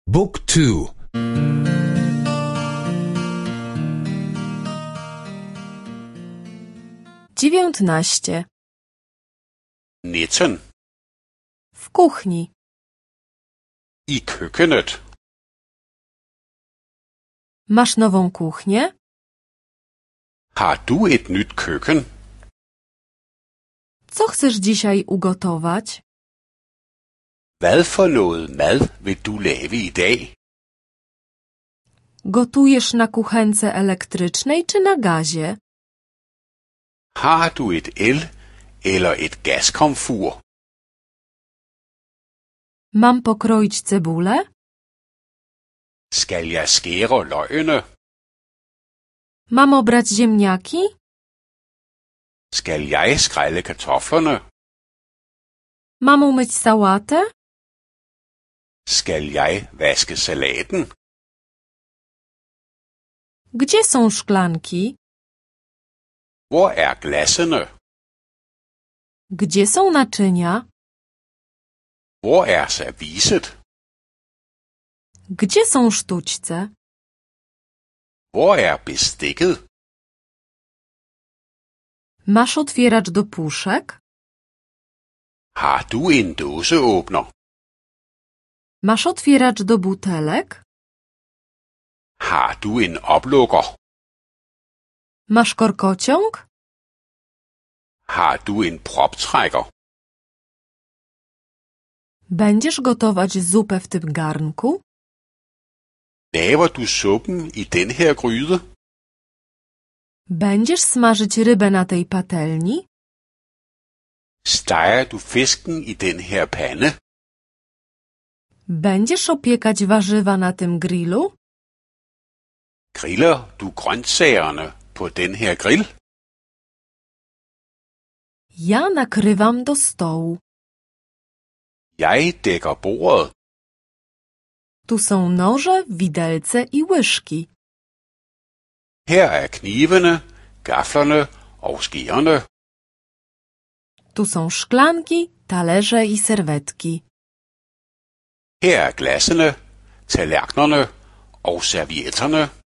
Book 2. 19. 19. W kuchni. I køkkenet. Masz nową kuchnię? Har du et nyt køkken? Co chcesz dzisiaj ugotować? Hvad for noget mad vil du lave i dag? Gotujesz na kuchence elektrycznej czy na gazie? Har du et el eller et gaskomfur? Mam pokroić cebulę? Skal jeg skære løgene? Mam obrać ziemniaki? Skal jeg skrælle kartoflerne? Mam umyć sałatę? Skal jeg vaske salaten? Gdzie są szklanki? Hvor er glassene? Gdzie są naczynia? Hvor er serviset? Gdzie są sztućce? Hvor er bestikket? Masz otwieracz do puszek? Har du en dåseåbner? Masz otwieracz do butelek? Har du en oplukker? Masz korkociąg? Har du en proptrækker? Będziesz gotować zupę w tym garnku? Laver du suppen i den her gryde? Będziesz smażyć rybę na tej patelni? Steger du fisken i den her pande? Będziesz opiekać warzywa na tym grillu? Griller du grøntsagerne på den her grill? Ja nakrywam do stołu. Jeg dækker bordet. Tu są noże, widelce i łyżki. Her er knivene, gaflerne og skærerne. Tu są szklanki, talerze i serwetki. Her er glassene, tallerkenerne og servietterne.